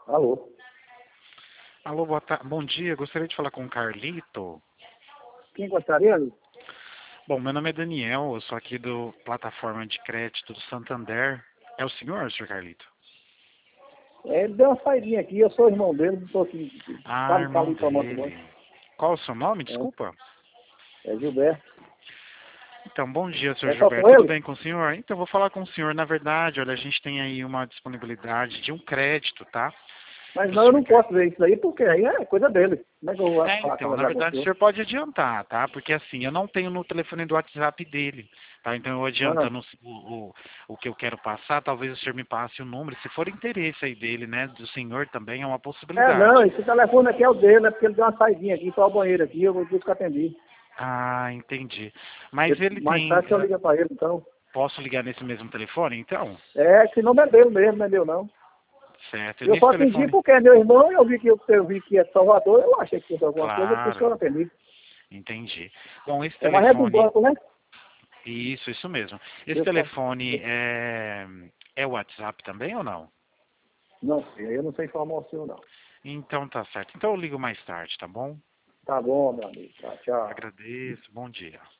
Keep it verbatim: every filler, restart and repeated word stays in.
Alô? Alô, boa ta... bom dia. Gostaria de falar com o Carlito. Quem gostaria, Lu? Bom, meu nome é Daniel, eu sou aqui do Plataforma de Crédito do Santander. É o senhor, senhor Carlito? É, ele deu uma saidinha aqui, eu sou irmão dele, não estou aqui. Ah, Tá, tá irmão ali tomando banho. dele. Qual o seu nome? É, Desculpa. é Gilberto. Então, bom dia, senhor É só com Gilberto. Tudo ele? bem com o senhor? Então, vou falar com o senhor. Na verdade, olha, a gente tem aí uma disponibilidade de um crédito, tá? Mas Para o não, eu senhor não posso ver isso aí, porque aí é coisa dele. Como é que eu vou É, falar então, na conversar com o verdade o senhor? senhor pode adiantar, tá? Porque assim, eu não tenho no telefone do WhatsApp dele, tá? Então eu Ah, adiantando o, o, o que eu quero passar, talvez o senhor me passe o número, se for interesse aí dele, né? Do senhor também é uma é, possibilidade. não, esse telefone aqui é o dele, é porque ele deu uma saidinha aqui, só o banheiro aqui, eu vou ter que atender. Ah, entendi. Mas Eu- ele Mais tem. tarde eu eh, ligo para ele, então. Posso ligar nesse mesmo telefone, então? É, esse nome é dele mesmo, não é meu não. Certo. E Eu nesse só atendi telefone? porque é meu irmão, eu vi que eu, eu vi que é Salvador, eu achei que fosse alguma coisa, por isso que eu Claro, atendi. entendi. Bom, esse É, mas é do telefone. banco, né? Isso, isso mesmo. Esse Deixa telefone eu, é, é WhatsApp também ou não? não sei, eu não sei informar o seu não. Então tá certo. Então eu ligo mais tarde, tá bom? Tá bom, meu amigo. Tá, tchau. Agradeço. Bom dia.